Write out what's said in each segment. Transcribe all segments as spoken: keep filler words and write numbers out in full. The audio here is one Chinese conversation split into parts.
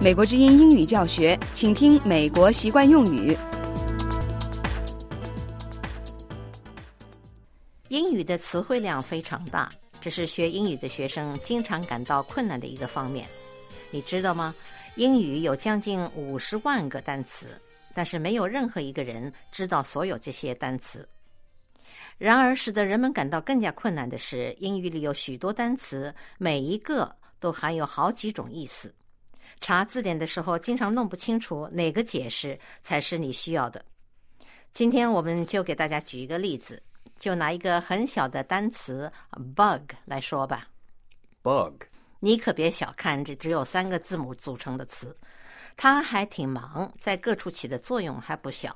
美国之音英语教学，请听美国习惯用语。 英语的词汇量非常大，这是学英语的学生经常感到困难的一个方面。你知道吗？英语有将近五十万个单词，但是没有任何一个人知道所有这些单词。然而，使得人们感到更加困难的是，英语里有许多单词，每一个都含有好几种意思。查字典的时候，经常弄不清楚哪个解释才是你需要的。今天我们就给大家举一个例子，就拿一个很小的单词 bug 来说吧。 Bug， 你可别小看这只有三个字母组成的词，它还挺忙，在各处起的作用还不小。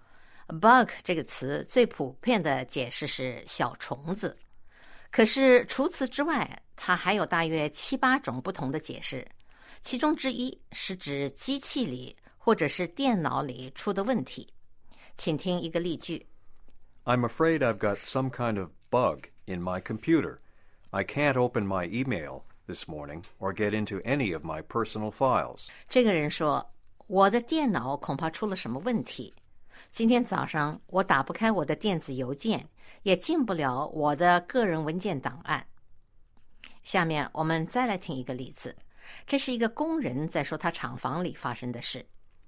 bug 这个词最普遍的解释是小虫子，可是除此之外，它还有大约七八种不同的解释，其中之一是指机器里或者是电脑里出的问题。请听一个例句。 I'm afraid I've got some kind of bug in my computer. I can't open my email this morning or get into any of my personal files. 这个人说，我的电脑恐怕出了什么问题。今天早上我打不开我的电子邮件，也进不了我的个人文件档案。下面我们再来听一个例子，这是一个工人在说他厂房里发生的事。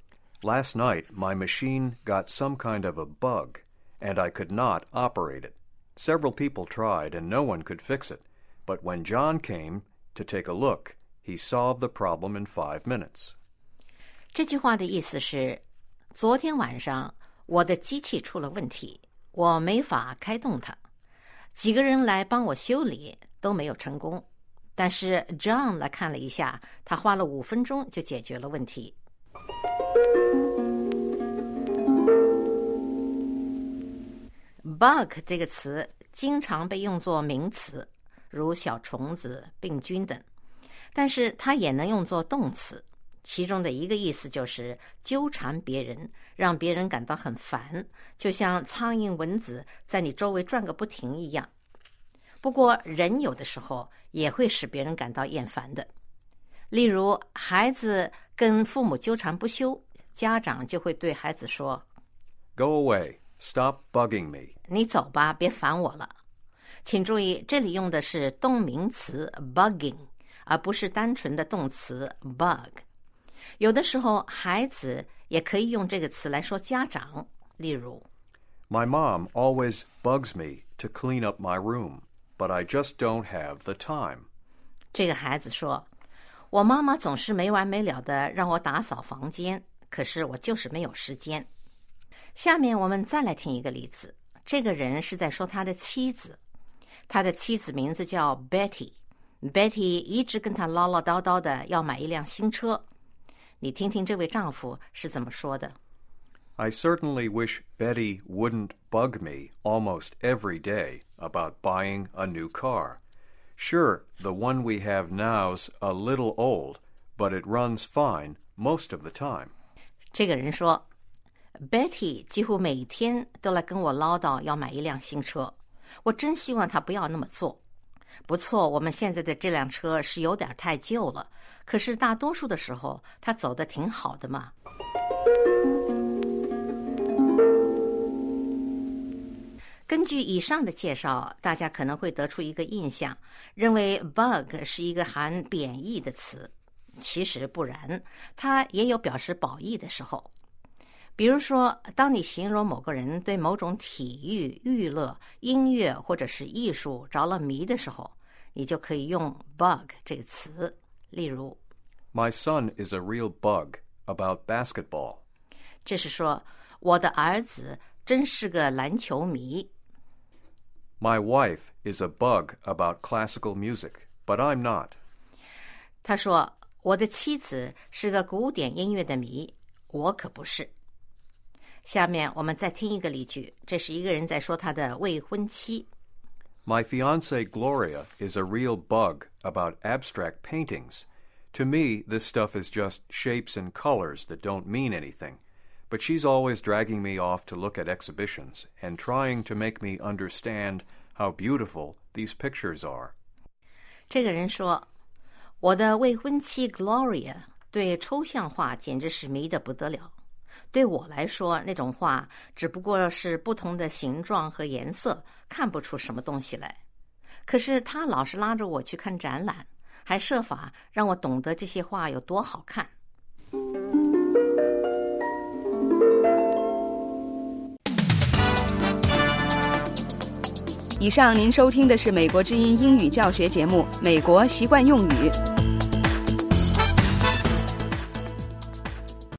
Last night, my machine got some kind of a bug, and I could not operate it. Several people tried, and no one could fix it. But when John came to take a look, he solved the problem in five minutes. 这句话的意思是，昨天晚上我的机器出了问题，我没法开动它。几个人来帮我修理，都没有成功。但是 John 来看了一下，他花了五分钟就解决了问题。bug 这个词经常被用作名词，如小虫子、病菌等，但是它也能用作动词，其中的一个意思就是纠缠别人，让别人感到很烦，就像苍蝇蚊子在你周围转个不停一样。不过人有的时候也会使别人感到厌烦的，例如孩子跟父母纠缠不休，家长就会对孩子说， Go away, stop bugging me. 你走吧，别烦我了。请注意，这里用的是动名词 bugging， 而不是单纯的动词 bug。 有的时候孩子也可以用这个词来说家长，例如 My mom always bugs me to clean up my room, but I just don't have the time. 这个孩子说，我妈妈总是没完没了的让我打扫房间，可是我就是没有时间。下面我们再来听一个例子，这个人是在说他的妻子，他的妻子名字叫 Betty， Betty 一直跟他唠唠叨叨的要买一辆新车。你听听这位丈夫是怎么说的。 I certainly wish Betty wouldn't bug me almost every day about buying a new car. Sure, the one we have now's a little old, but it runs fine most of the time. 这个人说， Betty 几乎每天都来跟我唠叨要买一辆新车，我真希望她不要那么做。不错，我们现在的这辆车是有点太旧了，可是大多数的时候它走得挺好的嘛。根据以上的介绍，大家可能会得出一个印象，认为 bug 是一个含贬义的词。其实不然，它也有表示褒义的时候。比如说，当你形容某个人对某种体育、娱乐、音乐或者是艺术着了迷的时候，你就可以用 bug 这个词。例如 My son is a real bug about basketball. 这是说我的儿子真是个篮球迷。 My wife is a bug about classical music, but I'm not. 他说我的妻子是个古典音乐的迷，我可不是。下面我们再听一个例句，这是一个人在说他的未婚妻。 My fiancée Gloria is a real bug about abstract paintings. To me, this stuff is just shapes and colors that don't mean anything. But she's always dragging me off to look at exhibitions and trying to make me understand how beautiful these pictures are. 这个人说，我的未婚妻 Gloria 对抽象画简直是迷得不得了。对我来说，那种画只不过是不同的形状和颜色，看不出什么东西来。可是他老是拉着我去看展览，还设法让我懂得这些画有多好看。 以上您收听的是美国之音英语教学节目《美国习惯用语》。